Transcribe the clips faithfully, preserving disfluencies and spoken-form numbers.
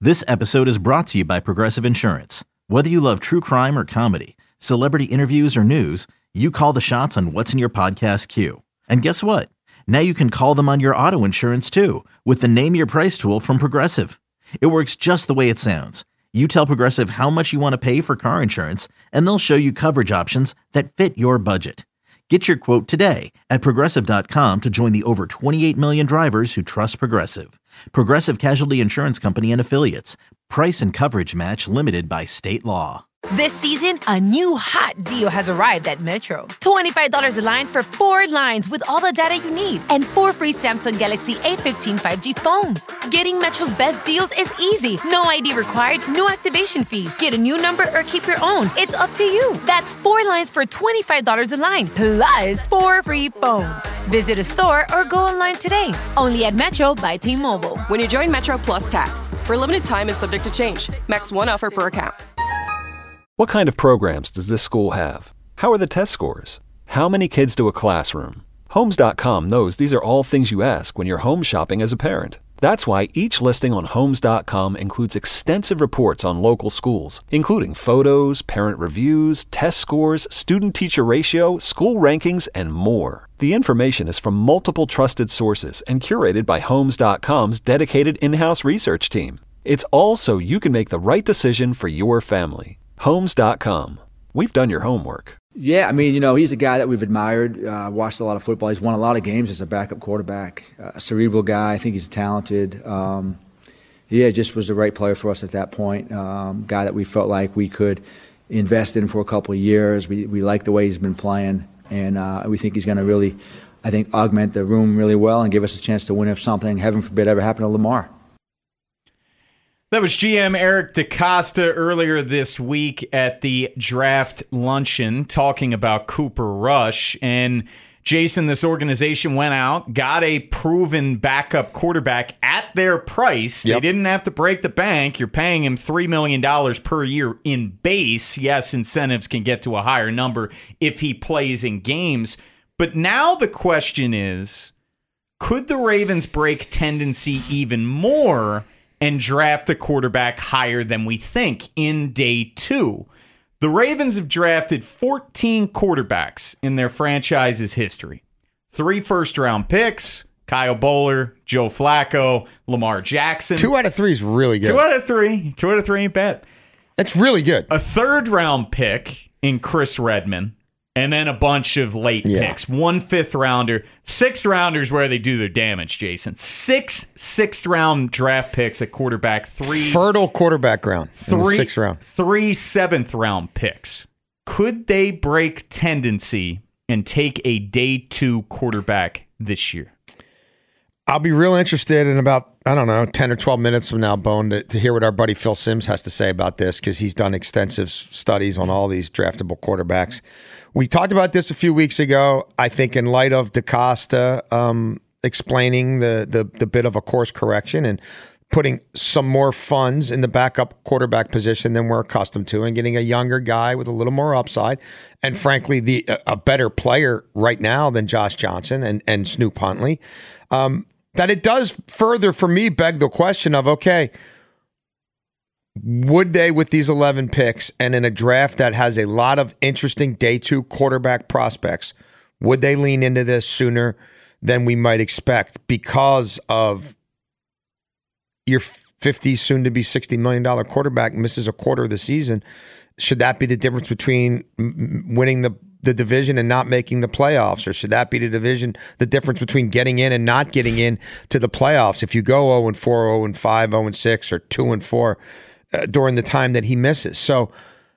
This episode is brought to you by Progressive Insurance. Whether you love true crime or comedy, celebrity interviews or news, you call the shots on what's in your podcast queue. And guess what? Now you can call them on your auto insurance too with the Name Your Price tool from Progressive. It works just the way it sounds. You tell Progressive how much you want to pay for car insurance, and they'll show you coverage options that fit your budget. Get your quote today at Progressive dot com to join the over twenty-eight million drivers who trust Progressive. Progressive Casualty Insurance Company and Affiliates. Price and coverage match limited by state law. This season, a new hot deal has arrived at Metro. twenty-five dollars a line for four lines with all the data you need and four free Samsung Galaxy A fifteen five G phones. Getting Metro's best deals is easy. No I D required, no activation fees. Get a new number or keep your own. It's up to you. That's four lines for twenty-five dollars a line, plus four free phones. Visit a store or go online today. Only at Metro by T-Mobile. When you join Metro Plus Tax. For a limited time and subject to change. Max one offer per account. What kind of programs does this school have? How are the test scores? How many kids do a classroom? Homes dot com knows these are all things you ask when you're home shopping as a parent. That's why each listing on Homes dot com includes extensive reports on local schools, including photos, parent reviews, test scores, student-teacher ratio, school rankings, and more. The information is from multiple trusted sources and curated by Homes dot com's dedicated in-house research team. It's all so you can make the right decision for your family. Homes dot com. We've done your homework. Yeah, I mean, you know, he's a guy that we've admired, uh, watched a lot of football. He's won a lot of games as a backup quarterback. Uh, a cerebral guy. I think he's talented. Um, yeah, just was the right player for us at that point. Um, guy that we felt like we could invest in for a couple of years. We we like the way he's been playing, and uh, we think he's going to really, I think, augment the room really well and give us a chance to win if something, heaven forbid, ever happened to Lamar. That was G M Eric DeCosta earlier this week at the draft luncheon talking about Cooper Rush. And Jason, this organization went out, got a proven backup quarterback at their price. Yep. They didn't have to break the bank. You're paying him three million dollars per year in base. Yes, incentives can get to a higher number if he plays in games. But now the question is, could the Ravens break tendency even more and draft a quarterback higher than we think in day two? The Ravens have drafted fourteen quarterbacks in their franchise's history. Three first-round picks, Kyle Bowler, Joe Flacco, Lamar Jackson. Two out of three is really good. Two out of three. Two out of three ain't bad. That's really good. A third-round pick in Chris Redman. And then a bunch of late yeah. picks. One fifth rounder. Six rounders where they do their damage, Jason. Six sixth round draft picks at quarterback. Three fertile quarterback ground. Three in the sixth round. Three seventh round picks. Could they break tendency and take a day two quarterback this year? I'll be real interested in about, I don't know, ten or twelve minutes from now, Bone, to, to hear what our buddy Phil Simms has to say about this, because he's done extensive studies on all these draftable quarterbacks. We talked about this a few weeks ago. I think in light of DeCosta um, explaining the, the the bit of a course correction and putting some more funds in the backup quarterback position than we're accustomed to, and getting a younger guy with a little more upside, and frankly, the a better player right now than Josh Johnson and, and Snoop Huntley, um, that it does further, for me, beg the question of, okay, would they, with these eleven picks and in a draft that has a lot of interesting day two quarterback prospects, would they lean into this sooner than we might expect because of your fifty, soon to be sixty million dollars quarterback misses a quarter of the season? Should that be the difference between winning the, the division and not making the playoffs? Or should that be the division, the difference between getting in and not getting in to the playoffs? If you go oh and four, oh and five, oh and six, or two and four, Uh, during the time that he misses. So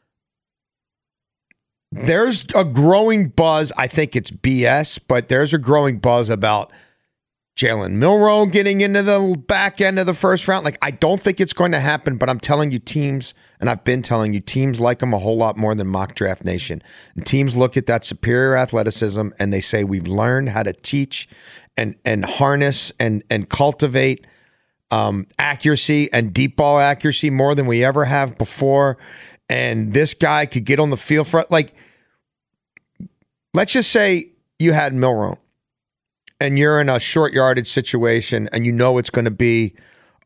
there's a growing buzz. I think it's B S, but there's a growing buzz about Jalen Milroe getting into the back end of the first round. Like, I don't think it's going to happen, but I'm telling you, teams, and I've been telling you, teams like him a whole lot more than Mock Draft Nation. And teams look at that superior athleticism and they say, we've learned how to teach and and harness and and cultivate Um, accuracy and deep ball accuracy more than we ever have before. And this guy could get on the field for, like, let's just say you had Milroe and you're in a short yardage situation and you know it's going to be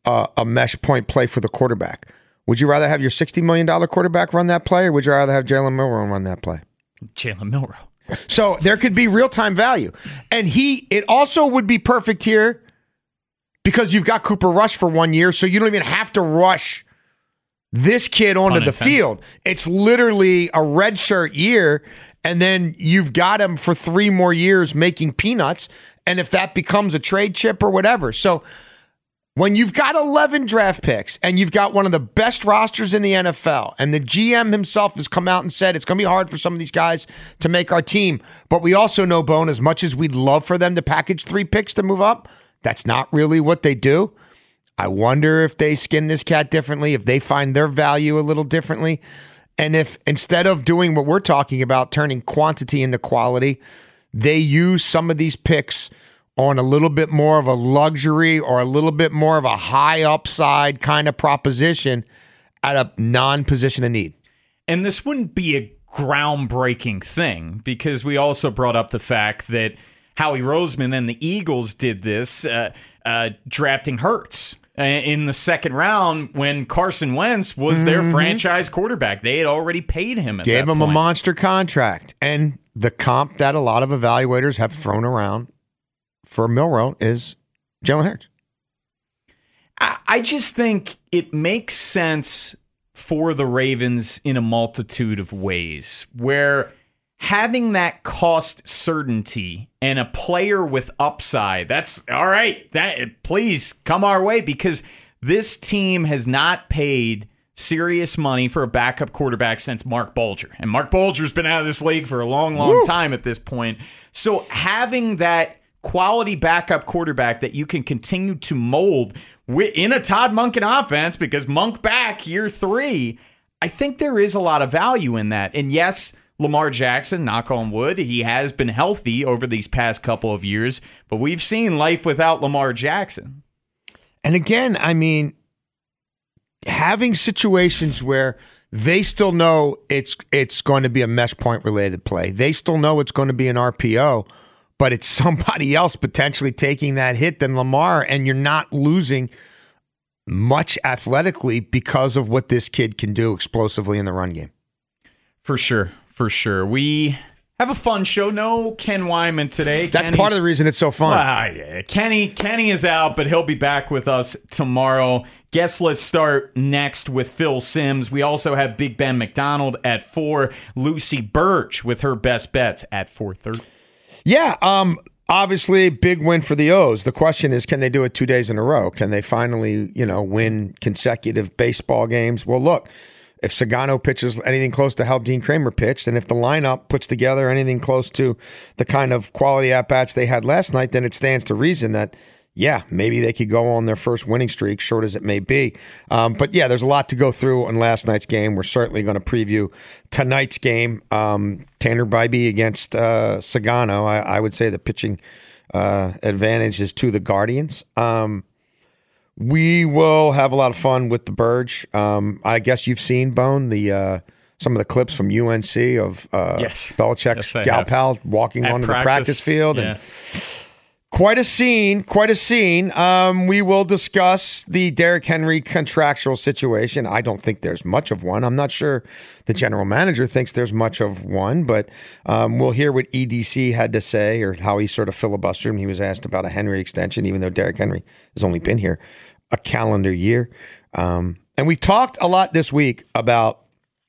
a, a mesh point play for the quarterback. Would you rather have your sixty million dollars quarterback run that play, or would you rather have Jalen Milroe run that play? Jalen Milroe. So there could be real-time value. And he, it also would be perfect here because you've got Cooper Rush for one year, so you don't even have to rush this kid onto the field. It's literally a redshirt year, and then you've got him for three more years making peanuts, and if that becomes a trade chip or whatever. So when you've got eleven draft picks and you've got one of the best rosters in the N F L, and the G M himself has come out and said it's going to be hard for some of these guys to make our team, but we also know, Bone, as much as we'd love for them to package three picks to move up, that's not really what they do. I wonder if they skin this cat differently, if they find their value a little differently, and if instead of doing what we're talking about, turning quantity into quality, they use some of these picks on a little bit more of a luxury or a little bit more of a high upside kind of proposition at a non-position of need. And this wouldn't be a groundbreaking thing, because we also brought up the fact that Howie Roseman and the Eagles did this, uh, uh, drafting Hurts in the second round when Carson Wentz was mm-hmm. their franchise quarterback. They had already paid him at Gave that him point. a monster contract. And the comp that a lot of evaluators have thrown around for Milroe is Jalen Hurts. I, I just think it makes sense for the Ravens in a multitude of ways, where having that cost certainty and a player with upside, that's all right. That please come our way, because this team has not paid serious money for a backup quarterback since Mark Bulger. And Mark Bulger's been out of this league for a long, long Woo. time at this point. So having that quality backup quarterback that you can continue to mold in a Todd Monken offense, because Monk back year three, I think there is a lot of value in that. And yes, Lamar Jackson, knock on wood, he has been healthy over these past couple of years, but we've seen life without Lamar Jackson. And again, I mean, having situations where they still know it's it's going to be a mesh point related play. They still know it's going to be an R P O, but it's somebody else potentially taking that hit than Lamar, and you're not losing much athletically because of what this kid can do explosively in the run game. For sure, for sure. We have a fun show. No Ken Wyman today. That's Kenny's, part of the reason it's so fun. Well, yeah. Kenny, Kenny is out, but he'll be back with us tomorrow. Guess let's start next with Phil Simms. We also have Big Ben McDonald at four. Lucy Burge with her best bets at four thirty. Yeah, um, obviously, big win for the O's. The question is, can they do it two days in a row? Can they finally, you know, win consecutive baseball games? Well, look, if Sagano pitches anything close to how Dean Kramer pitched, and if the lineup puts together anything close to the kind of quality at-bats they had last night, then it stands to reason that, yeah, maybe they could go on their first winning streak, short as it may be. Um, but, yeah, there's a lot to go through on last night's game. We're certainly going to preview tonight's game. Um, Tanner Bybee against uh, Sagano. I, I would say the pitching uh, advantage is to the Guardians. Um, we will have a lot of fun with the Burge. Um, I guess you've seen, Bone, the uh, some of the clips from U N C of uh, yes. Belichick's yes, gal pal walking At onto practice. the practice field. Yeah. and. Quite a scene, quite a scene. Um, we will discuss the Derrick Henry contractual situation. I don't think there's much of one. I'm not sure the general manager thinks there's much of one, but um, we'll hear what E D C had to say, or how he sort of filibustered him. He was asked about a Henry extension, even though Derrick Henry has only been here a calendar year. Um, and we talked a lot this week about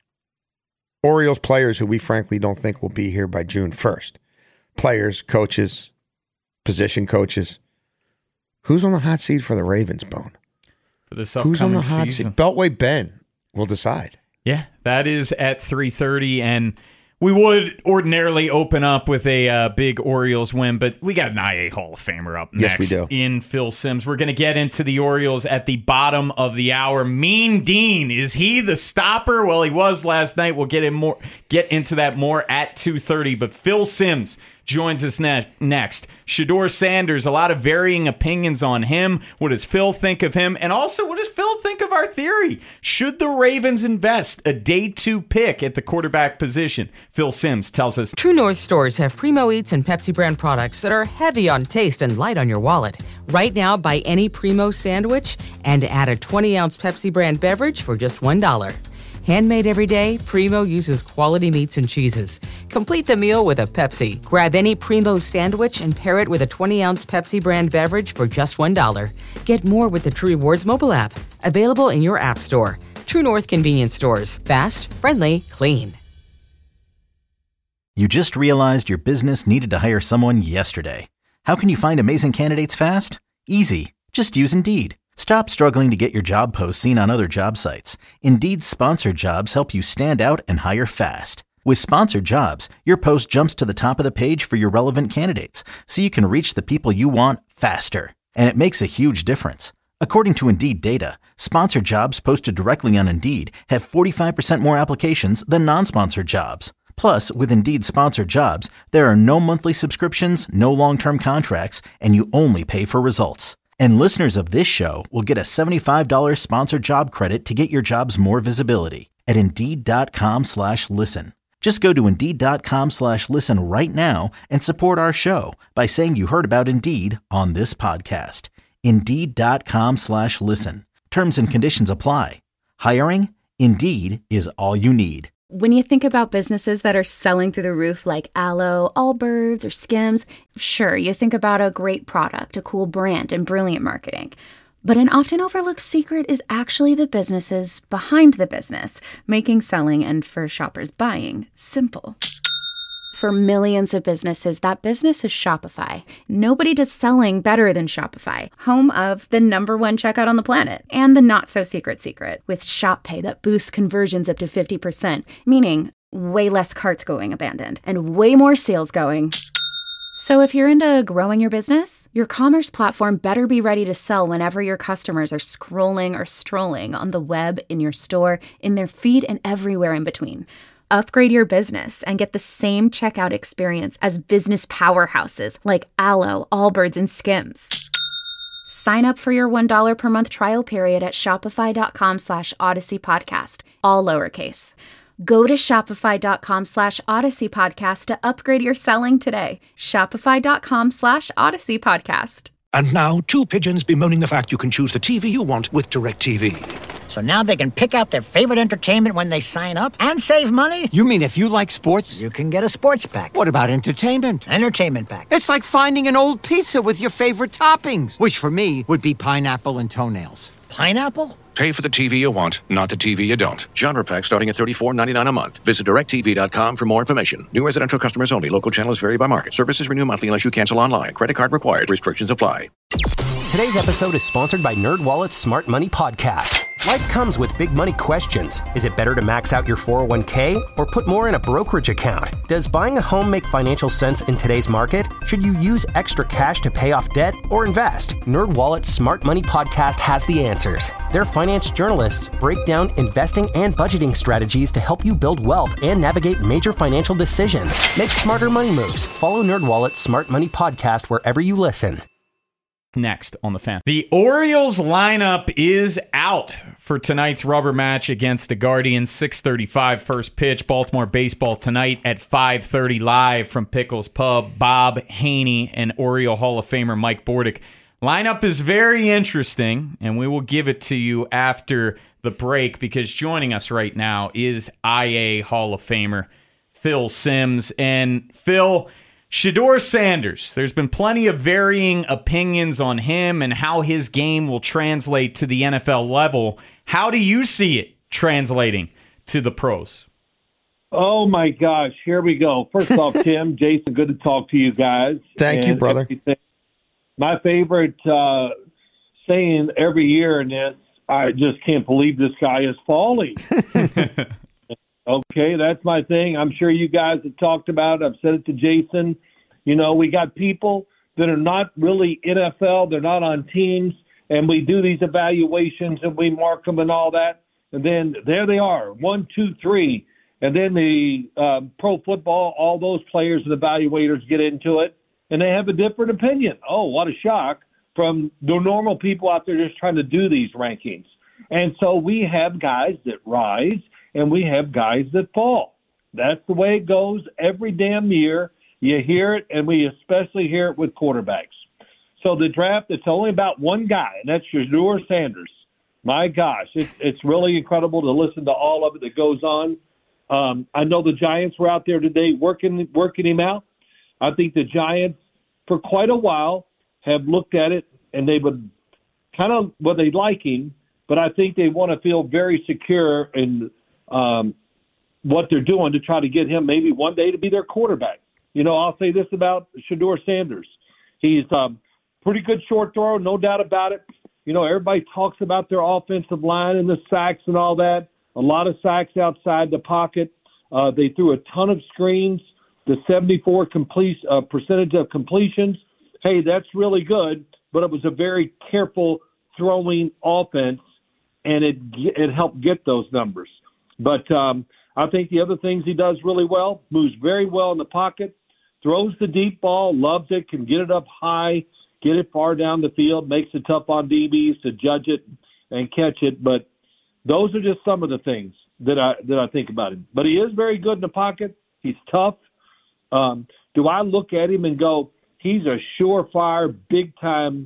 Orioles players who we frankly don't think will be here by June first. Players, coaches, position coaches. Who's on the hot seat for the Ravens, Bone? For this upcoming Who's on the hot season? seat? Beltway Ben will decide. Yeah, that is at three thirty, and we would ordinarily open up with a uh, big Orioles win, but we got an I A Hall of Famer up Yes, next we do. in Phil Simms. We're going to get into the Orioles at the bottom of the hour. Mean Dean, is he the stopper? Well, he was last night. We'll get in more, get into that more at two thirty, but Phil Simms joins us ne- next. Shedeur Sanders, a lot of varying opinions on him. What does Phil think of him? And also, what does Phil think of our theory? Should the Ravens invest a day two pick at the quarterback position? Phil Simms tells us. True North stores have Primo Eats and Pepsi brand products that are heavy on taste and light on your wallet. Right now, buy any Primo sandwich and add a twenty ounce Pepsi brand beverage for just one dollar. Handmade every day, Primo uses quality meats and cheeses. Complete the meal with a Pepsi. Grab any Primo sandwich and pair it with a twenty ounce Pepsi brand beverage for just one dollar. Get more with the True Rewards mobile app. Available in your app store. True North convenience stores. Fast, friendly, clean. You just realized your business needed to hire someone yesterday. How can you find amazing candidates fast? Easy. Just use Indeed. Stop struggling to get your job posts seen on other job sites. Indeed's sponsored jobs help you stand out and hire fast. With sponsored jobs, your post jumps to the top of the page for your relevant candidates, so you can reach the people you want faster. And it makes a huge difference. According to Indeed data, sponsored jobs posted directly on Indeed have forty-five percent more applications than non-sponsored jobs. Plus, with Indeed sponsored jobs, there are no monthly subscriptions, no long-term contracts, and you only pay for results. And listeners of this show will get a seventy-five dollars sponsored job credit to get your jobs more visibility at Indeed.com slash listen. Just go to Indeed.com slash listen right now and support our show by saying you heard about Indeed on this podcast. Indeed.com slash listen. Terms and conditions apply. Hiring? Indeed is all you need. When you think about businesses that are selling through the roof like Aloe, Allbirds, or Skims, sure, you think about a great product, a cool brand, and brilliant marketing. But an often overlooked secret is actually the businesses behind the business, making selling and, for shoppers, buying simple. For millions of businesses, that business is Shopify. Nobody does selling better than Shopify, home of the number one checkout on the planet and the not-so-secret secret with Shop Pay that boosts conversions up to fifty percent, meaning way less carts going abandoned and way more sales going. So if you're into growing your business, your commerce platform better be ready to sell whenever your customers are scrolling or strolling on the web, in your store, in their feed, and everywhere in between. Upgrade your business and get the same checkout experience as business powerhouses like Aloe, Allbirds, and Skims. Sign up for your one dollar per month trial period at shopify.com slash Odyssey Podcast, all lowercase. Go to shopify.com slash Odyssey Podcast to upgrade your selling today. Shopify.com slash Odyssey Podcast. And now, two pigeons bemoaning the fact you can choose the T V you want with DirecTV. So now they can pick out their favorite entertainment when they sign up and save money? You mean if you like sports? You can get a sports pack. What about entertainment? Entertainment pack. It's like finding an old pizza with your favorite toppings, which for me would be pineapple and toenails. Pineapple? Pay for the T V you want, not the T V you don't. Genre pack starting at thirty-four ninety-nine a month. Visit direct T V dot com for more information. New residential customers only. Local channels vary by market. Services renew monthly unless you cancel online. Credit card required. Restrictions apply. Today's episode is sponsored by NerdWallet's Smart Money Podcast. Life comes with big money questions. Is it better to max out your four oh one k or put more in a brokerage account? Does buying a home make financial sense in today's market? Should you use extra cash to pay off debt or invest? NerdWallet's Smart Money Podcast has the answers. Their finance journalists break down investing and budgeting strategies to help you build wealth and navigate major financial decisions. Make smarter money moves. Follow NerdWallet's Smart Money Podcast wherever you listen. Next on the Fan. The Orioles lineup is out for tonight's rubber match against the Guardians. six thirty-five first pitch. Baltimore baseball tonight at five thirty live from Pickles Pub. Bob Haney and Oriole Hall of Famer Mike Bordick. Lineup is very interesting, and we will give it to you after the break because joining us right now is I A Hall of Famer Phil Simms. And Phil, Shedeur Sanders, there's been plenty of varying opinions on him and how his game will translate to the N F L level. How do you see it translating to the pros? Oh, my gosh. Here we go. First off, Tim, Jason, good to talk to you guys. Thank and you, brother. Everything. My favorite uh, saying every year in this, I just can't believe this guy is falling. Okay, that's my thing. I'm sure you guys have talked about it. I've said it to Jason. You know, we got people that are not really N F L. They're not on teams. And we do these evaluations and we mark them and all that. And then there they are, one, two, three. And then the uh, pro football, all those players and evaluators get into it, and they have a different opinion. Oh, what a shock from the normal people out there just trying to do these rankings. And so we have guys that rise, and we have guys that fall. That's the way it goes every damn year. You hear it, and we especially hear it with quarterbacks. So the draft, it's only about one guy, and that's Shedeur Sanders. My gosh, it, it's really incredible to listen to all of it that goes on. Um, I know the Giants were out there today working working him out. I think the Giants, for quite a while, have looked at it, and they would kind of, well, they like him, but I think they want to feel very secure in um, what they're doing to try to get him maybe one day to be their quarterback. You know, I'll say this about Shedeur Sanders. He's um, pretty good short thrower, no doubt about it. You know, everybody talks about their offensive line and the sacks and all that. A lot of sacks outside the pocket. Uh, they threw a ton of screens. The seventy-four complete, uh, percentage of completions, hey, that's really good, but it was a very careful throwing offense, and it it helped get those numbers. But um, I think the other things he does really well, moves very well in the pocket, throws the deep ball, loves it, can get it up high, get it far down the field, makes it tough on D Bs to judge it and catch it. But those are just some of the things that I that I think about him. But he is very good in the pocket. He's tough. Um, do I look at him and go, he's a surefire, big-time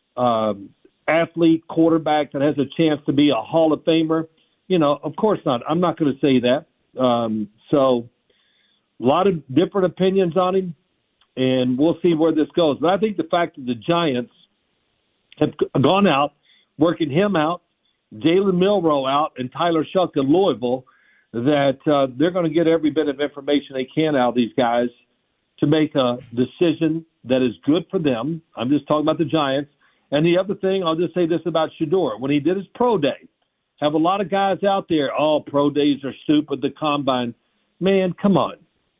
um, athlete, quarterback that has a chance to be a Hall of Famer? You know, of course not. I'm not going to say that. Um, so a lot of different opinions on him, and we'll see where this goes. But I think the fact that the Giants have gone out, working him out, Jalen Milroe out, and Tyler Shuck in Louisville, that uh, they're going to get every bit of information they can out of these guys to make a decision that is good for them. I'm just talking about the Giants. And the other thing, I'll just say this about Shedeur. When he did his pro day, have a lot of guys out there, oh, pro days are stupid, the combine. Man, come on.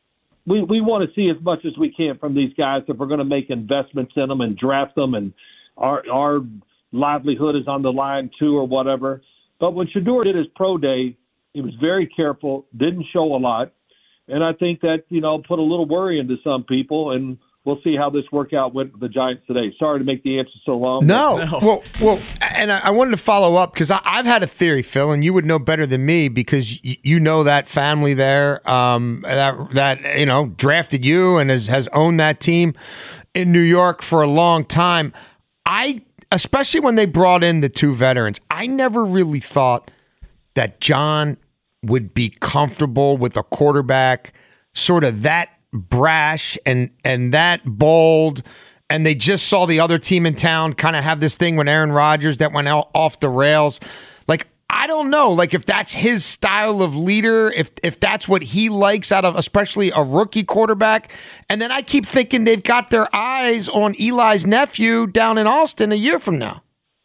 We we want to see as much as we can from these guys if we're going to make investments in them and draft them, and our our livelihood is on the line too or whatever. But when Shedeur did his pro day, he was very careful, didn't show a lot. And I think that, you know, put a little worry into some people, and we'll see how this workout went with the Giants today. Sorry to make the answer so long. No. no. Well, well, and I, I wanted to follow up because I've had a theory, Phil, and you would know better than me because y- you know that family there um, that, that, you know, drafted you and has, has owned that team in New York for a long time. I, especially when they brought in the two veterans, I never really thought that John would be comfortable with a quarterback sort of that brash and and that bold, and they just saw the other team in town kind of have this thing with Aaron Rodgers that went out off the rails. Like, I don't know, like if that's his style of leader, if if that's what he likes out of especially a rookie quarterback. And then I keep thinking they've got their eyes on Eli's nephew down in Austin a year from now.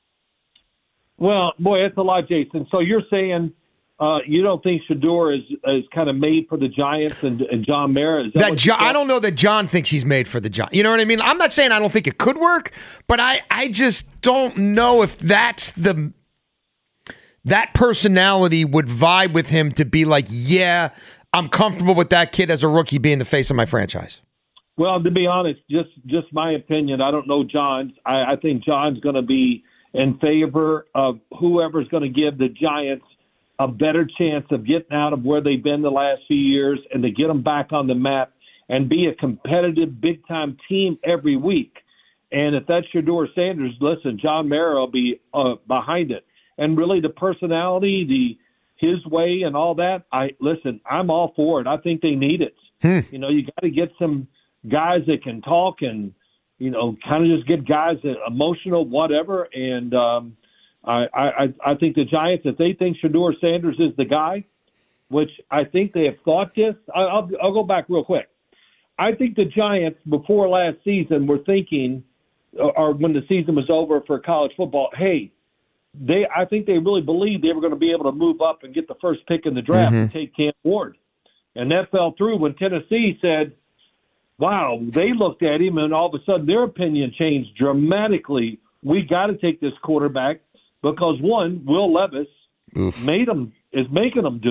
Well, boy, that's a lot, Jason. So you're saying uh, you don't think Shedeur is is kind of made for the Giants and, and John Mara? Is that, that John, I don't know that John thinks he's made for the Giants. You know what I mean? I'm not saying I don't think it could work, but I, I just don't know if that's the that personality would vibe with him to be like, yeah, I'm comfortable with that kid as a rookie being the face of my franchise. Well, to be honest, just just my opinion. I don't know John's. I, I think John's going to be in favor of whoever's going to give the Giants a better chance of getting out of where they've been the last few years and to get them back on the map and be a competitive, big-time team every week. And if that's Shedeur Sanders, listen, John Mara will be uh, behind it. And really the personality, the his way and all that, I listen, I'm all for it. I think they need it. Hmm. You know, you got to get some guys that can talk and, you know, kind of just get guys that emotional, whatever. And um, I, I, I think the Giants, if they think Shedeur Sanders is the guy, which I think they have thought this, I'll, I'll go back real quick. I think the Giants before last season were thinking, or when the season was over for college football, hey, they I think they really believed they were going to be able to move up and get the first pick in the draft Mm-hmm. and take Cam Ward. And that fell through when Tennessee said, wow, they looked at him and all of a sudden their opinion changed dramatically. We got to take this quarterback because, one, Will Levis Oof. made him is making them do it.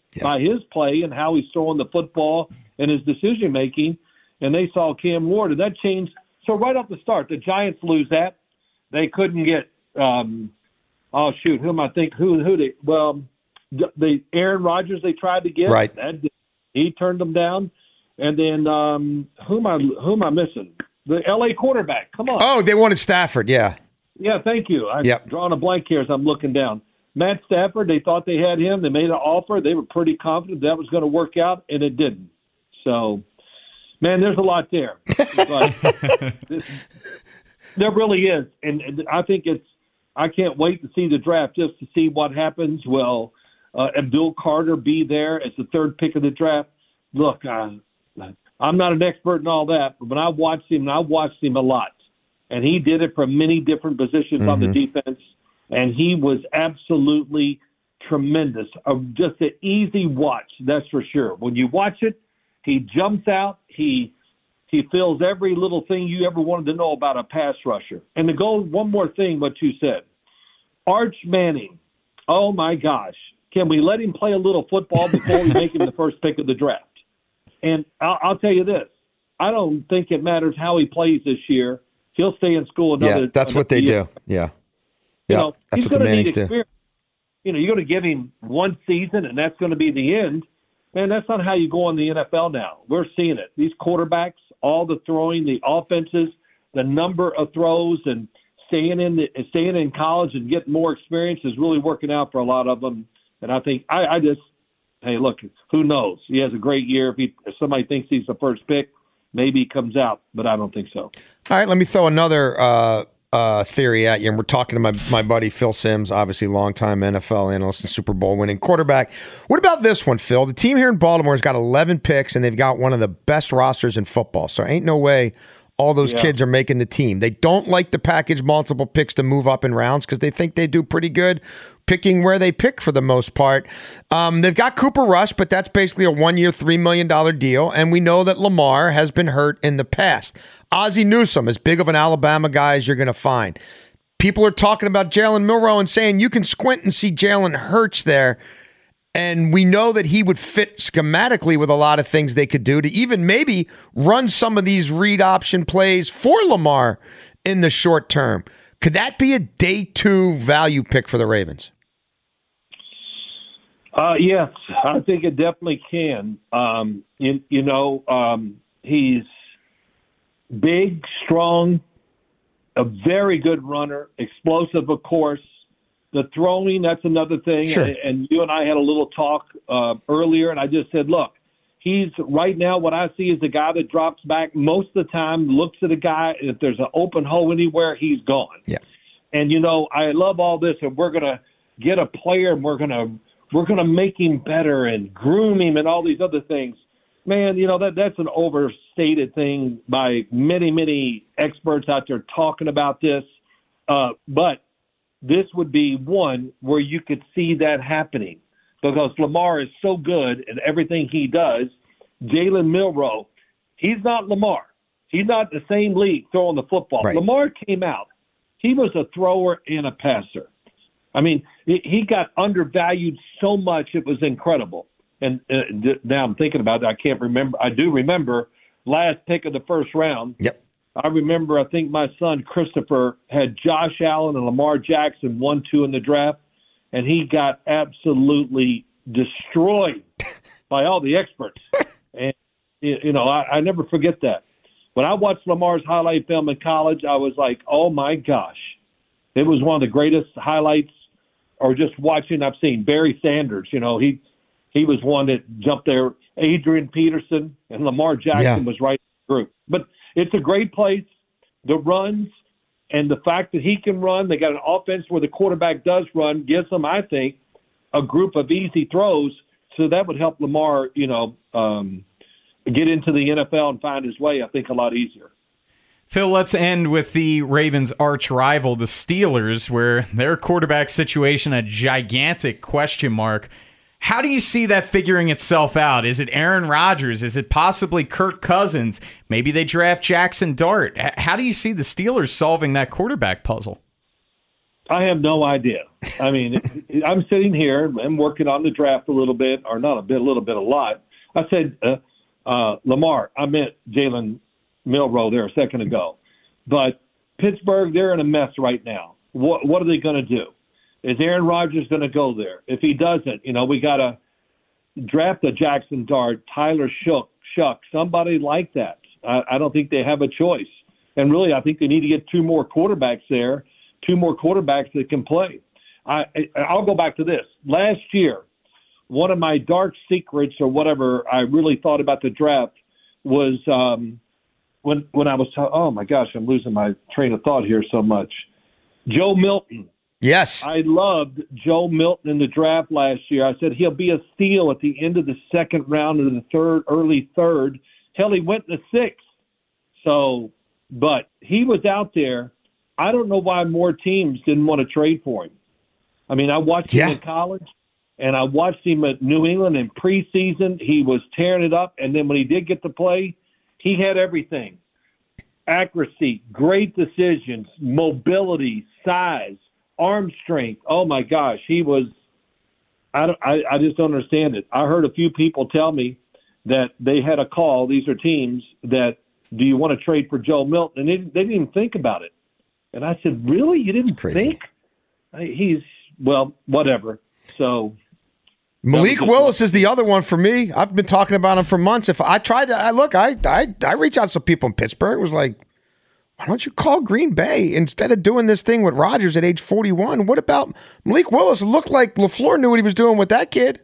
yeah. by his play and how he's throwing the football and his decision making. And they saw Cam Ward, and that changed. So right off the start, the Giants lose that. They couldn't get. Um, oh shoot, who am I think? Who who they? Well, the Aaron Rodgers they tried to get. Right. That, he turned them down. And then um, who am I? Who am I missing? The L A quarterback. Come on. Oh, they wanted Stafford. Yeah. Yeah. Thank you. I'm yep. drawing a blank here as I'm looking down. Matt Stafford. They thought they had him. They made an offer. They were pretty confident that was going to work out, and it didn't. So, man, there's a lot there. But this, there really is, and, and I think it's. I can't wait to see the draft just to see what happens. Will uh, Abdul Carter be there as the third pick of the draft? Look, uh, I'm not an expert in all that, but when I watched him, and I watched him a lot, and he did it from many different positions mm-hmm. on the defense, and he was absolutely tremendous. Uh, just an easy watch, that's for sure. When you watch it, he jumps out. He he feels every little thing you ever wanted to know about a pass rusher. And to go one more thing, what you said, Arch Manning. Oh my gosh, can we let him play a little football before we make him the first pick of the draft? And I'll, I'll tell you this: I don't think it matters how he plays this year. He'll stay in school another. Yeah, that's another what they year. do. Yeah, you yeah, know, that's he's what the Mannings do. Experience. You know, you're going to give him one season, and that's going to be the end. Man, that's not how you go in the N F L now. We're seeing it. These quarterbacks, all the throwing, the offenses, the number of throws, and staying in the, staying in college and getting more experience is really working out for a lot of them. And I think I, I just. Hey, look, who knows? He has a great year. If, he, if somebody thinks he's the first pick, maybe he comes out, but I don't think so. All right, let me throw another uh, uh, theory at you. And we're talking to my, my buddy Phil Simms, obviously longtime N F L analyst and Super Bowl winning quarterback. What about this one, Phil? The team here in Baltimore has got eleven picks, and they've got one of the best rosters in football. So ain't no way all those yeah. kids are making the team. They don't like to package multiple picks to move up in rounds because they think they do pretty good picking where they pick for the most part. Um, they've got Cooper Rush, but that's basically a one-year, three million dollars deal, and we know that Lamar has been hurt in the past. Ozzie Newsome, as big of an Alabama guy as you're going to find. People are talking about Jalen Milroe and saying you can squint and see Jalen Hurts there, and we know that he would fit schematically with a lot of things they could do to even maybe run some of these read option plays for Lamar in the short term. Could that be a day two value pick for the Ravens? Uh, yes, I think it definitely can. Um, you, you know, um, he's big, strong, a very good runner, explosive, of course. The throwing, that's another thing. Sure. And, and you and I had a little talk uh, earlier, and I just said, look, he's right now what I see is a guy that drops back most of the time, looks at a guy, and if there's an open hole anywhere, he's gone. Yeah. And, you know, I love all this, and we're going to get a player, and we're going to we're going to make him better and groom him and all these other things. Man, you know, that that's an overstated thing by many, many experts out there talking about this. Uh, but this would be one where you could see that happening because Lamar is so good at everything he does. Jalen Milroe, he's not Lamar. He's not the same league throwing the football. Right. Lamar came out. He was a thrower and a passer. I mean, he got undervalued so much, it was incredible. And uh, now I'm thinking about it, I can't remember. I do remember last pick of the first round. Yep. I remember, I think my son Christopher had Josh Allen and Lamar Jackson one two in the draft, and he got absolutely destroyed by all the experts. And, you know, I, I never forget that. When I watched Lamar's highlight film in college, I was like, oh, my gosh. It was one of the greatest highlights, or just watching. I've seen Barry Sanders. You know, he he was one that jumped there. Adrian Peterson and Lamar Jackson yeah. was right in the group. But it's a great place. The runs and the fact that he can run, they got an offense where the quarterback does run, gives them, I think, a group of easy throws. So that would help Lamar, you know, um, get into the N F L and find his way, I think, a lot easier. Phil, let's end with the Ravens' arch rival, the Steelers, where their quarterback situation a gigantic question mark. How do you see that figuring itself out? Is it Aaron Rodgers? Is it possibly Kirk Cousins? Maybe they draft Jackson Dart. How do you see the Steelers solving that quarterback puzzle? I have no idea. I mean, I'm sitting here and working on the draft a little bit, or not a bit, a little bit, a lot. I said, uh, uh, Lamar, I meant Jalen Milroe there a second ago. But Pittsburgh, they're in a mess right now. What, what are they going to do? Is Aaron Rodgers going to go there? If he doesn't, you know, we got to draft a Jackson Dart, Tyler Shook, Shuck, somebody like that. I, I don't think they have a choice. And really, I think they need to get two more quarterbacks there, two more quarterbacks that can play. I, I'll go back to this. Last year, one of my dark secrets or whatever I really thought about the draft was um, when when I was – oh, my gosh, I'm losing my train of thought here so much. Joe Milton. Yes. I loved Joe Milton in the draft last year. I said he'll be a steal at the end of the second round or the third, early third. Hell, he went in the sixth. So, but he was out there. I don't know why more teams didn't want to trade for him. I mean, I watched yeah. him in college, and I watched him at New England in preseason. He was tearing it up, and then when he did get to play, he had everything. Accuracy, great decisions, mobility, size, arm strength. Oh, my gosh, he was I, don't, I, I just don't understand it. I heard a few people tell me that they had a call. These are teams that, do you want to trade for Joe Milton? And they, they didn't even think about it. And I said, really? You didn't think? He's, well, whatever. So Malik Willis is the other one for me. I've been talking about him for months. If I tried to, I look, I, I, I reach out to some people in Pittsburgh. It was like, why don't you call Green Bay instead of doing this thing with Rodgers at age forty-one? What about Malik Willis? It looked like LaFleur knew what he was doing with that kid.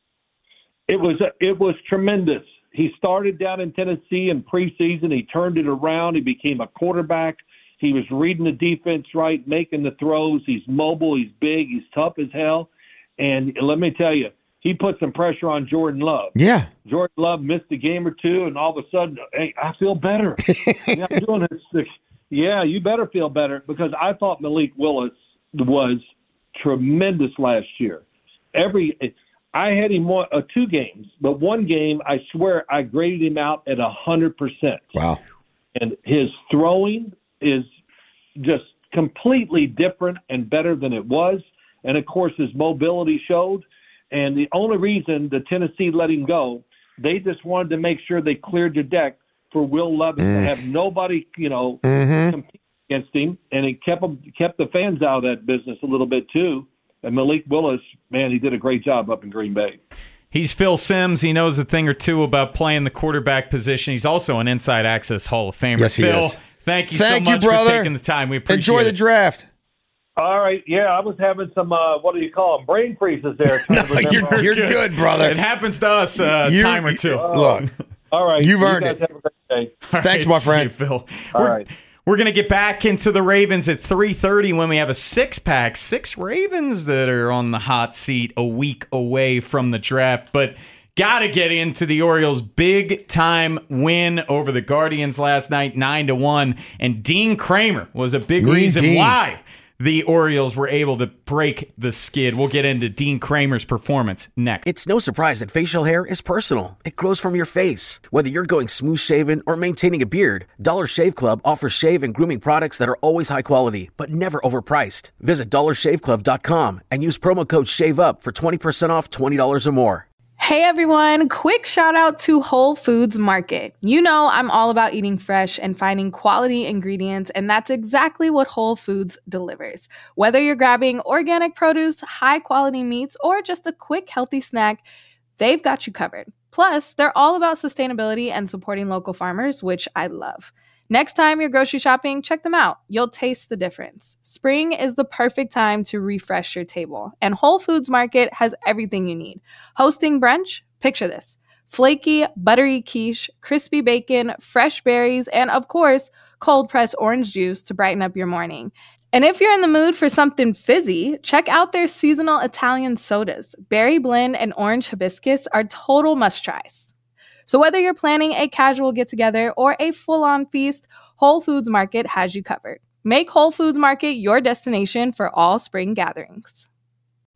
It was, it was tremendous. He started down in Tennessee in preseason. He turned it around. He became a quarterback. He was reading the defense right, making the throws. He's mobile. He's big. He's tough as hell. And let me tell you, he put some pressure on Jordan Love. Yeah. Jordan Love missed a game or two, and all of a sudden, hey, I feel better. yeah, I'm doing this. Yeah, you better feel better, because I thought Malik Willis was tremendous last year. Every I had him one, uh, two games, but one game, I swear, I graded him out at one hundred percent. Wow. And his throwing is just completely different and better than it was. And, of course, his mobility showed. And the only reason the Tennessee let him go, they just wanted to make sure they cleared the deck for Will Levis mm. to have nobody, you know, mm-hmm. compete against him. And it kept him, kept the fans out of that business a little bit, too. And Malik Willis, man, he did a great job up in Green Bay. He's Phil Simms. He knows a thing or two about playing the quarterback position. He's also an Inside Access Hall of Famer. Yes, he Phil, is. thank you thank so much you, brother. for taking the time. We appreciate Enjoy it. the draft. All right, yeah, I was having some, uh, what do you call them, brain freezes there. no, you're, you're good. good, brother. It happens to us a uh, time or two. Uh, Look, all right, you've you earned guys it. Have a great day. All Thanks, right, my friend. You, Phil. All we're, right. We're going to get back into the Ravens at three thirty when we have a six-pack. Six Ravens that are on the hot seat a week away from the draft. But got to get into the Orioles' big-time win over the Guardians last night, nine to one. And Dean Kramer was a big mean reason Dean. why the Orioles were able to break the skid. We'll get into Dean Kramer's performance next. It's no surprise that facial hair is personal. It grows from your face. Whether you're going smooth shaven or maintaining a beard, Dollar Shave Club offers shave and grooming products that are always high quality, but never overpriced. Visit dollar shave club dot com and use promo code SHAVEUP for twenty percent off twenty dollars or more. Hey everyone, quick shout out to Whole Foods Market. You know I'm all about eating fresh and finding quality ingredients, and that's exactly what Whole Foods delivers. Whether you're grabbing organic produce, high quality meats, or just a quick healthy snack, they've got you covered. Plus, they're all about sustainability and supporting local farmers, which I love. Next time you're grocery shopping, check them out. You'll taste the difference. Spring is the perfect time to refresh your table, and Whole Foods Market has everything you need. Hosting brunch? Picture this. Flaky, buttery quiche, crispy bacon, fresh berries, and of course, cold-pressed orange juice to brighten up your morning. And if you're in the mood for something fizzy, check out their seasonal Italian sodas. Berry blend and orange hibiscus are total must-tries. So whether you're planning a casual get-together or a full-on feast, Whole Foods Market has you covered. Make Whole Foods Market your destination for all spring gatherings.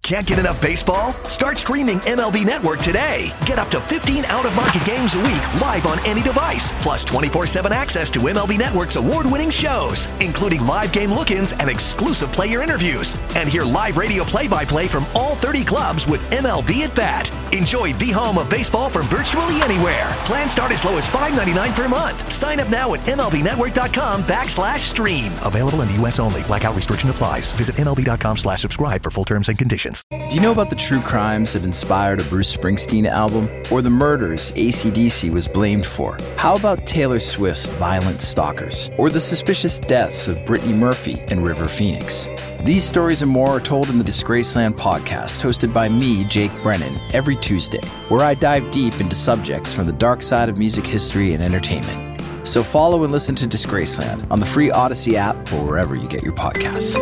Can't get enough baseball? Start streaming M L B Network today. Get up to fifteen out-of-market games a week live on any device, plus twenty-four seven access to M L B Network's award-winning shows, including live game look-ins and exclusive player interviews. And hear live radio play-by-play from all thirty clubs with M L B at Bat. Enjoy the home of baseball from virtually anywhere. Plans start as low as five dollars and ninety-nine cents per month. Sign up now at MLBnetwork.com backslash stream. Available in the U S only. Blackout restriction applies. Visit MLB.com slash subscribe for full terms and conditions. Do you know about the true crimes that inspired a Bruce Springsteen album? Or the murders A C D C was blamed for? How about Taylor Swift's Violent Stalkers? Or the suspicious deaths of Brittany Murphy and River Phoenix? These stories and more are told in the Disgraceland podcast, hosted by me, Jake Brennan, every Tuesday, where I dive deep into subjects from the dark side of music history and entertainment. So follow and listen to Disgraceland on the free Odyssey app or wherever you get your podcasts.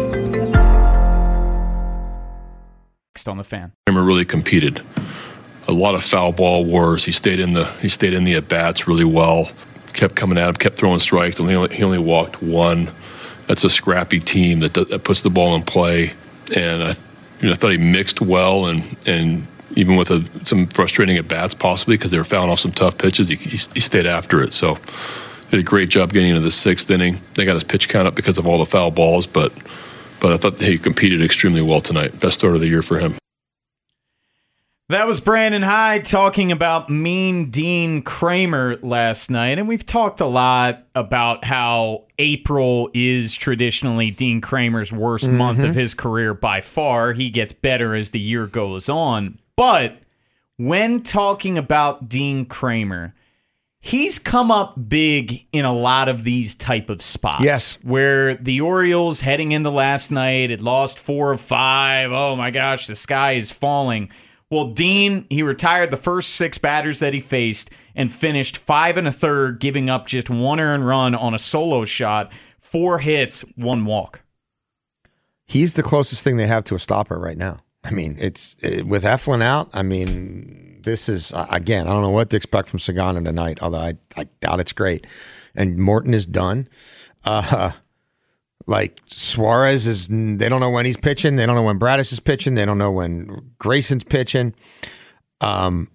Next on the Fan. Kramer really competed. A lot of foul ball wars. He stayed in the he stayed in the at bats really well. Kept coming at him. Kept throwing strikes. He only, he only walked one. That's a scrappy team that, that puts the ball in play. And I, you know, I thought he mixed well, and and even with a, some frustrating at bats possibly because they were fouling off some tough pitches, he, he, he stayed after it. So did a great job getting into the sixth inning. They got his pitch count up because of all the foul balls, but. But I thought he competed extremely well tonight. Best start of the year for him. That was Brandon Hyde talking about Mean Dean Kramer last night. And we've talked a lot about how April is traditionally Dean Kramer's worst mm-hmm. month of his career by far. He gets better as the year goes on. But when talking about Dean Kramer, he's come up big in a lot of these type of spots. Yes. Where the Orioles heading into last night had lost four of five. Oh my gosh, the sky is falling. Well, Dean, he retired the first six batters that he faced and finished five and a third, giving up just one earned run on a solo shot, four hits, one walk. He's the closest thing they have to a stopper right now. I mean, it's it, with Eflin out, I mean... This is, uh, again, I don't know what to expect from Sagana tonight, although I, I doubt it's great. And Morton is done. Uh, like, Suarez is, they don't know when he's pitching. They don't know when Bradish is pitching. They don't know when Grayson's pitching. Um,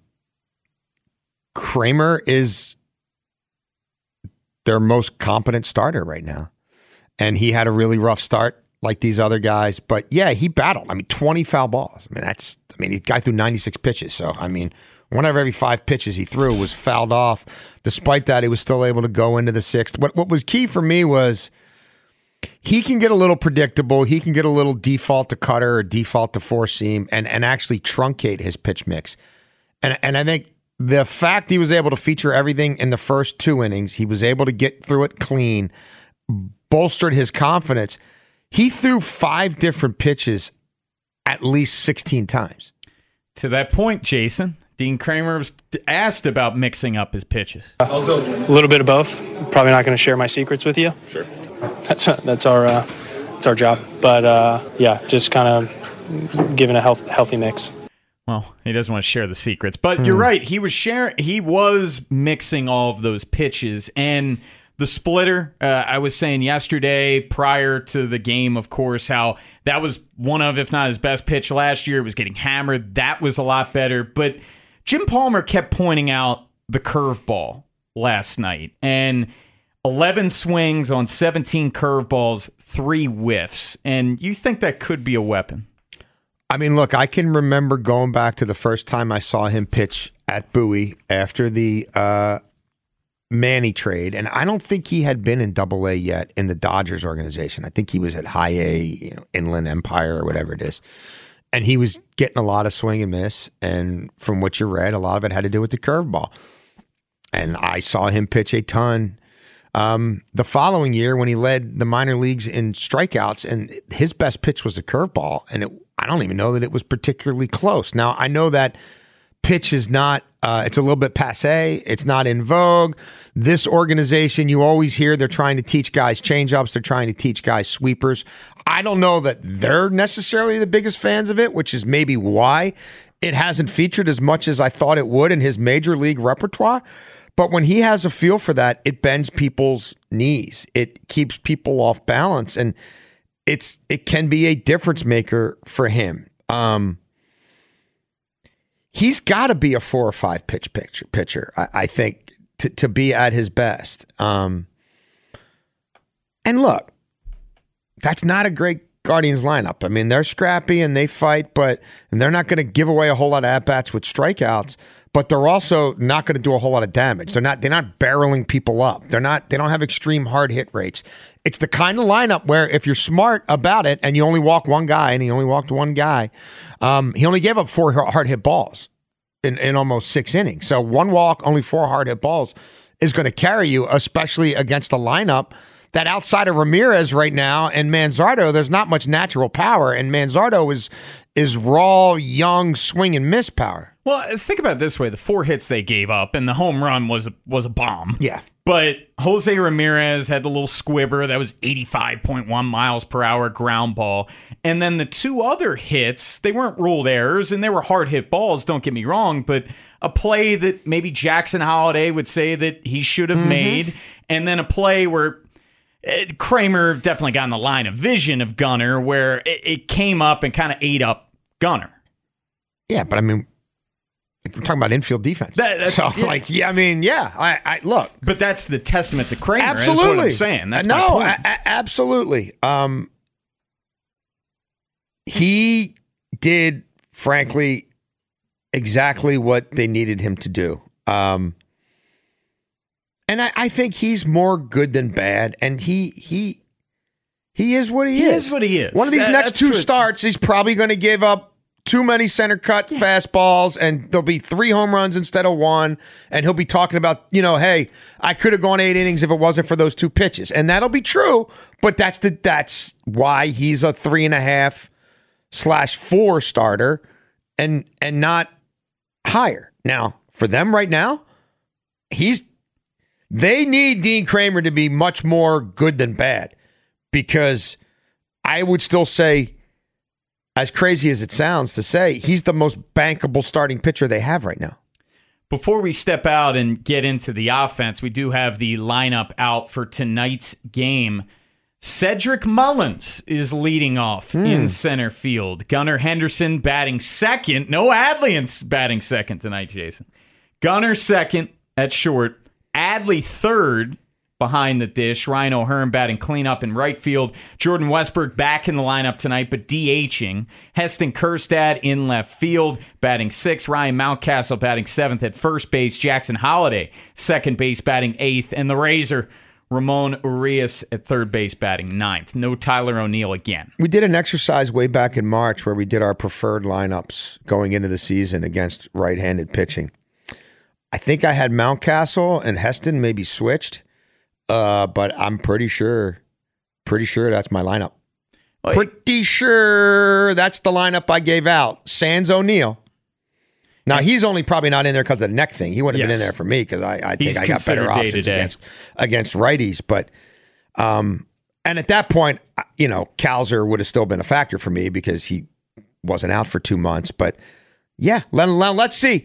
Kramer is their most competent starter right now. And he had a really rough start like these other guys. But, yeah, he battled. I mean, twenty foul balls. I mean, that's... I mean, the guy threw ninety-six pitches. So, I mean, one out of every five pitches he threw was fouled off. Despite that, he was still able to go into the sixth. What what was key for me was he can get a little predictable. He can get a little default to cutter or default to four seam and, and actually truncate his pitch mix. And, and I think the fact he was able to feature everything in the first two innings, he was able to get through it clean, bolstered his confidence. He threw five different pitches at least sixteen times. To that point, Jason, Dean Kramer was asked about mixing up his pitches. A little bit of both. Probably not going to share my secrets with you. Sure. That's that's our uh, that's our job. But uh, yeah, just kind of giving a health, healthy mix. Well, he doesn't want to share the secrets, but mm. you're right. He was sharing. He was mixing all of those pitches and. The splitter, uh, I was saying yesterday prior to the game, of course, how that was one of, if not his best pitch last year. It was getting hammered. That was a lot better. But Jim Palmer kept pointing out the curveball last night. And eleven swings on seventeen curveballs, three whiffs. And you think that could be a weapon? I mean, look, I can remember going back to the first time I saw him pitch at Bowie after the uh, Manny trade, and I don't think he had been in Double A yet in the Dodgers organization. I think he was at High A, you know, Inland Empire or whatever it is, and he was getting a lot of swing and miss. And from what you read, a lot of it had to do with the curveball. And I saw him pitch a ton um, the following year when he led the minor leagues in strikeouts, and his best pitch was a curveball, and it, I don't even know that it was particularly close. Now I know that. Pitch is not, uh, it's a little bit passé. It's not in vogue. This organization, you always hear they're trying to teach guys changeups. They're trying to teach guys sweepers. I don't know that they're necessarily the biggest fans of it, which is maybe why it hasn't featured as much as I thought it would in his major league repertoire. But when he has a feel for that, it bends people's knees. It keeps people off balance, and it's it can be a difference maker for him. Um, he's got to be a four or five pitch pitcher, pitcher I, I think, to, to be at his best. Um, and look, that's not a great Guardians lineup. I mean, they're scrappy and they fight, but and they're not going to give away a whole lot of at-bats with strikeouts, but they're also not going to do a whole lot of damage. They're not they're not barreling people up. They're not they don't have extreme hard hit rates. It's the kind of lineup where if you're smart about it and you only walk one guy, and he only walked one guy, um, he only gave up four hard hit balls in, in almost six innings. So one walk, only four hard hit balls is going to carry you, especially against a lineup that outside of Ramirez right now and Manzardo, there's not much natural power, and Manzardo is is raw, young, swing and miss power. Well, think about it this way: the four hits they gave up, and the home run was was a bomb. Yeah, but Jose Ramirez had the little squibber that was eighty-five point one miles per hour ground ball, and then the two other hits, they weren't ruled errors, and they were hard hit balls. Don't get me wrong, but a play that maybe Jackson Holliday would say that he should have mm-hmm. made, and then a play where Kramer definitely got in the line of vision of Gunnar, where it, it came up and kind of ate up Gunnar. Yeah, but I mean, we're talking about infield defense. That, so, yeah. like, yeah, I mean, yeah, I, I look. But that's the testament to Kramer. Absolutely, is what I'm saying. That's no, my point. A- a- absolutely. Um, he did, frankly, exactly what they needed him to do. Um. And I, I think he's more good than bad, and he he he is what he, he is. He is what he is. One of these that, next two what... starts, he's probably going to give up too many center cut yeah. fastballs, and there'll be three home runs instead of one, and he'll be talking about, you know, hey, I could have gone eight innings if it wasn't for those two pitches, and that'll be true. But that's the that's why he's a three and a half slash four starter, and and not higher. Now for them right now, he's. They need Dean Kramer to be much more good than bad, because I would still say, as crazy as it sounds to say, he's the most bankable starting pitcher they have right now. Before we step out and get into the offense, we do have the lineup out for tonight's game. Cedric Mullins is leading off hmm. in center field. Gunnar Henderson batting second. No Adley batting second tonight, Jason. Gunnar second at short. Adley third behind the dish. Ryan O'Hearn batting cleanup in right field. Jordan Westberg back in the lineup tonight, but DHing. Heston Kjerstad in left field, batting sixth. Ryan Mountcastle batting seventh at first base. Jackson Holliday, second base, batting eighth. And the Razor, Ramon Urias at third base, batting ninth. No Tyler O'Neill again. We did an exercise way back in March where we did our preferred lineups going into the season against right-handed pitching. I think I had Mountcastle and Heston maybe switched, uh, but I'm pretty sure, pretty sure that's my lineup. Well, pretty sure that's the lineup I gave out. Sans O'Neill. Now, he's only probably not in there because of the neck thing. He wouldn't have yes. been in there for me because I, I think he's I got better options against, against righties. But, um, and at that point, you know, Calzer would have still been a factor for me because he wasn't out for two months. But, yeah, let, let, let's see.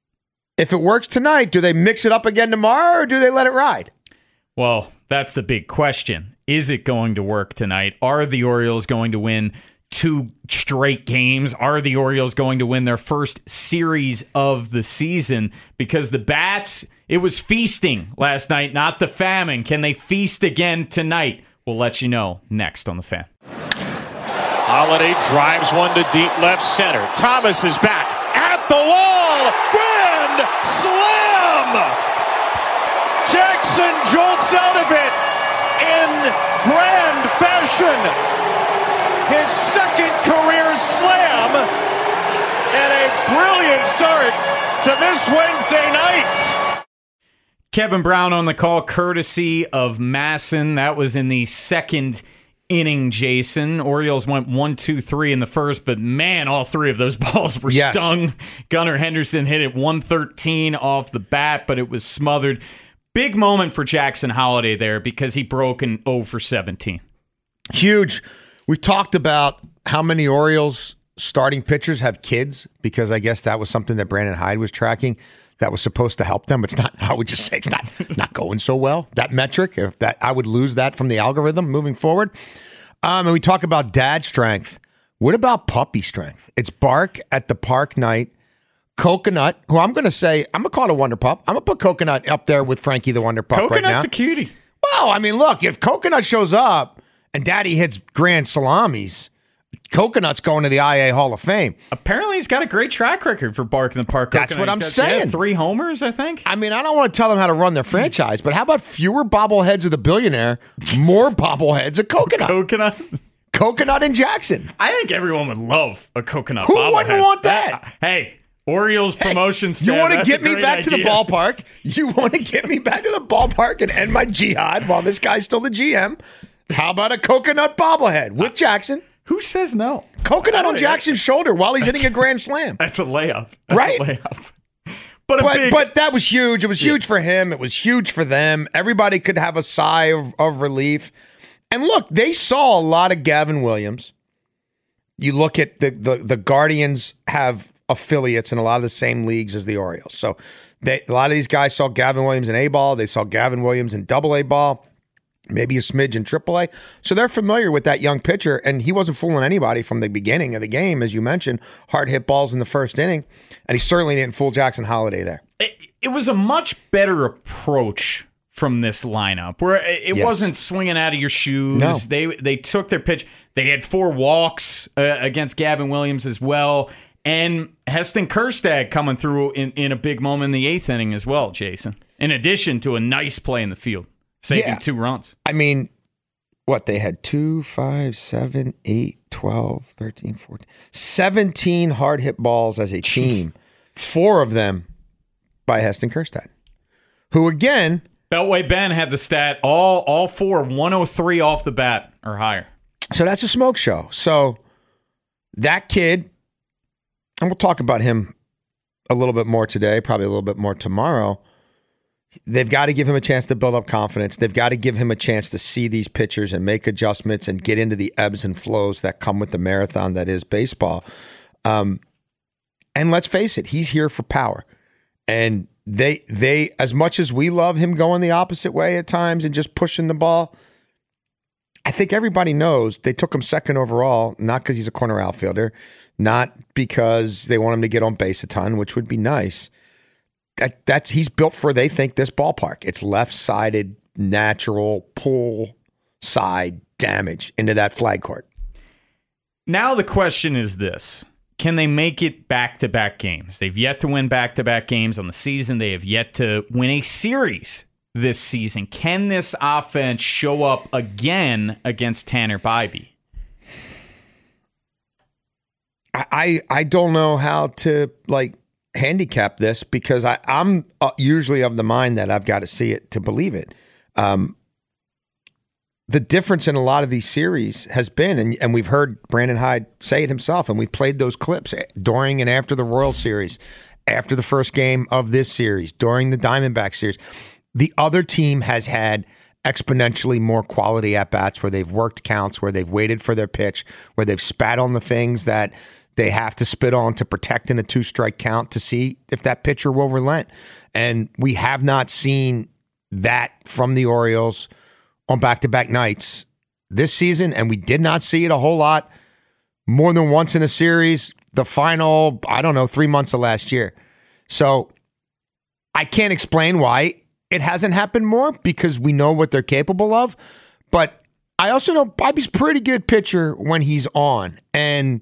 If it works tonight, do they mix it up again tomorrow or do they let it ride? Well, that's the big question. Is it going to work tonight? Are the Orioles going to win two straight games? Are the Orioles going to win their first series of the season? Because the Bats, it was feasting last night, not the famine. Can they feast again tonight? We'll let you know next on The Fan. Holliday drives one to deep left center. Thomas is back at the wall. Grand slam! Jackson jolts out of it in grand fashion. His second career slam and a brilliant start to this Wednesday night. Kevin Brown on the call, courtesy of Masson. That was in the second inning, Jason. Orioles went one, two, three in the first, but man, all three of those balls were yes. stung. Gunnar Henderson hit it one thirteen off the bat, but it was smothered. Big moment for Jackson Holliday there because he broke an oh for seventeen. Huge. We've talked about how many Orioles starting pitchers have kids because I guess that was something that Brandon Hyde was tracking that was supposed to help them. It's not, I would just say it's not not going so well. That metric, if that I would lose that from the algorithm moving forward. Um, and we talk about dad strength What about puppy strength? It's Bark at the Park Night. Coconut, who I'm going to say, I'm going to call it a Wonder Pup. I'm going to put Coconut up there with Frankie the Wonder Pup right now. Coconut's a cutie. Well, I mean, look, if Coconut shows up and Daddy hits grand salamis, Coconut's going to the I A Hall of Fame. Apparently, he's got a great track record for Bark in the Park. That's Coconut. what I'm He's got, saying. Yeah, three homers, I think. I mean, I don't want to tell them how to run their franchise, but how about fewer bobbleheads of the billionaire, more bobbleheads of Coconut? Coconut? Coconut and Jackson. I think everyone would love a Coconut Who bobblehead. wouldn't want that? Uh, hey, Orioles promotion hey, staff. You want to get me back back idea. to the ballpark? You want to get me back to the ballpark and end my jihad while this guy's still the G M? How about a Coconut bobblehead with Jackson? Who says no? Coconut on Jackson's shoulder while he's hitting a grand slam. That's a layup. That's right? A layup. But, a but, big, but that was huge. It was yeah. huge for him. It was huge for them. Everybody could have a sigh of, of relief. And look, they saw a lot of Gavin Williams. You look at the, the, the Guardians have affiliates in a lot of the same leagues as the Orioles. So they, a lot of these guys saw Gavin Williams in A ball. They saw Gavin Williams in double A ball, maybe a smidge in triple A. So they're familiar with that young pitcher, and he wasn't fooling anybody from the beginning of the game, as you mentioned. Hard hit balls in the first inning, and he certainly didn't fool Jackson Holiday there. It, it was a much better approach from this lineup, where it Yes. wasn't swinging out of your shoes. No. They they took their pitch. They had four walks uh, against Gavin Williams as well. And Heston Kjerstad coming through in, in a big moment in the eighth inning as well, Jason. In addition to a nice play in the field, saving Yeah. two runs. I mean, what, they had two, five, seven, eight, twelve, thirteen, fourteen, seventeen hard hit balls as a team. Four of them by Heston Kjerstad, who again... Beltway Ben had the stat, all, all four, one oh three off the bat or higher. So that's a smoke show. So that kid... And we'll talk about him a little bit more today, probably a little bit more tomorrow. They've got to give him a chance to build up confidence. They've got to give him a chance to see these pitchers and make adjustments and get into the ebbs and flows that come with the marathon that is baseball. Um, and let's face it, he's here for power. And they, they, as much as we love him going the opposite way at times and just pushing the ball, I think everybody knows they took him second overall, not because he's a corner outfielder, not because they want him to get on base a ton, which would be nice. That that's he's built for, they think, this ballpark. It's left-sided, natural pull side damage into that flag court. Now the question is this. Can they make it back-to-back games? They've yet to win back-to-back games on the season. They have yet to win a series this season. Can this offense show up again against Tanner Bybee? I, I don't know how to like handicap this because I, I'm uh, usually of the mind that I've got to see it to believe it. Um, the difference in a lot of these series has been, and, and we've heard Brandon Hyde say it himself, and we've played those clips during and after the Royal Series, after the first game of this series, during the Diamondback series. The other team has had exponentially more quality at-bats where they've worked counts, where they've waited for their pitch, where they've spat on the things that they have to spit on to protect in a two-strike count to see if that pitcher will relent. And we have not seen that from the Orioles on back-to-back nights this season, and we did not see it a whole lot more than once in a series the final, I don't know, three months of last year. So I can't explain why it hasn't happened more because we know what they're capable of. But I also know Bobby's a pretty good pitcher when he's on. And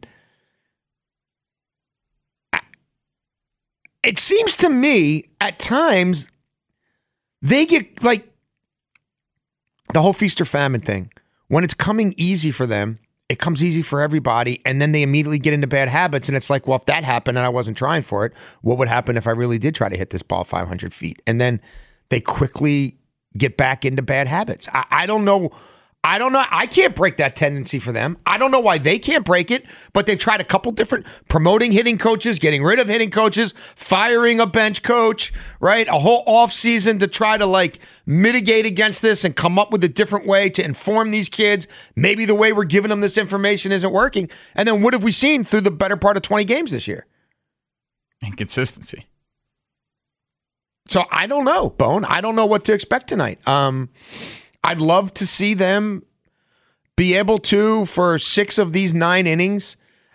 it seems to me at times they get like the whole feast or famine thing. When it's coming easy for them, it comes easy for everybody. And then they immediately get into bad habits. And it's like, well, if that happened and I wasn't trying for it, what would happen if I really did try to hit this ball five hundred feet? And then they quickly get back into bad habits. I, I don't know. I don't know. I can't break that tendency for them. I don't know why they can't break it, but they've tried a couple different promoting hitting coaches, getting rid of hitting coaches, firing a bench coach, right? A whole offseason to try to like mitigate against this and come up with a different way to inform these kids. Maybe the way we're giving them this information isn't working. And then what have we seen through the better part of twenty games this year? Inconsistency. So I don't know, Bone. I don't know what to expect tonight. Um, I'd love to see them be able to, for six of these nine innings,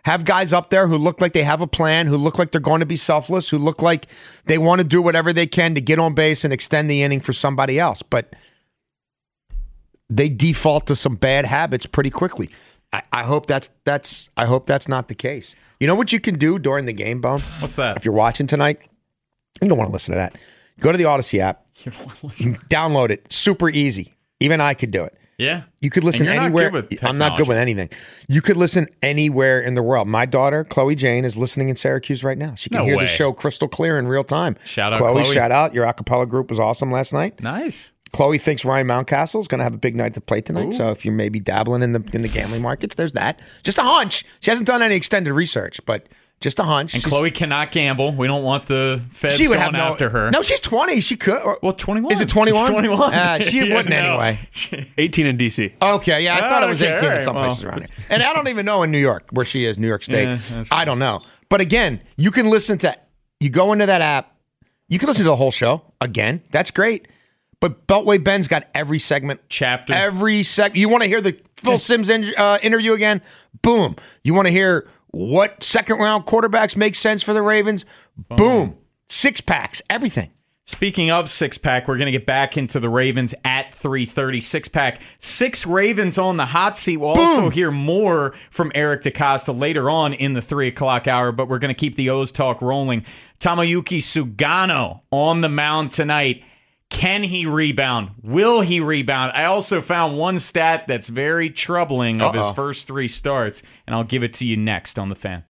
Have guys up there who look like they have a plan, who look like they're going to be selfless, who look like they want to do whatever they can to get on base and extend the inning for somebody else. But they default to some bad habits pretty quickly. I, I hope that's that's I hope that's not the case. You know what you can do during the game, Bone? What's that? If you're watching tonight, you don't want to listen to that. Go to the Odyssey app, download it. Super easy. Even I could do it. Yeah. You could listen And you're not anywhere. good with I'm not good with anything. You could listen anywhere in the world. My daughter, Chloe Jane, is listening in Syracuse right now. She can No hear way. the show crystal clear in real time. Shout out, Chloe, Chloe. shout out. Your a cappella group was awesome last night. Nice. Chloe thinks Ryan Mountcastle is going to have a big night to play tonight. Ooh. So if you're maybe dabbling in the in the gambling markets, there's that. Just a hunch. She hasn't done any extended research, but just a hunch. And She's- Chloe cannot gamble. We don't want the feds she would going have no, after her. No, she's twenty. She could. Or, well, twenty-one. Is it twenty-one? It's twenty-one. Uh, she Yeah, wouldn't no. anyway. eighteen in D C. Okay, yeah, I thought it was Okay, eighteen all in right, some well. places around here. And I don't even know in New York where she is, New York State. Yeah, that's I don't know. But again, you can listen to, you go into that app, you can listen to the whole show again. That's great. But Beltway Ben's got every segment. Chapter. Every sec. You want to hear the Phil Simms in, uh, interview again? Boom. You want to hear what second round quarterbacks make sense for the Ravens? Boom. Six packs. Everything. Speaking of six-pack, we're going to get back into the Ravens at three thirty. Six-pack. Six Ravens on the hot seat. We'll Boom. also hear more from Eric DeCosta later on in the three o'clock hour, but we're going to keep the O's talk rolling. Tomoyuki Sugano on the mound tonight. Can he rebound? Will he rebound? I also found one stat that's very troubling of Uh-oh. his first three starts, and I'll give it to you next on The Fan.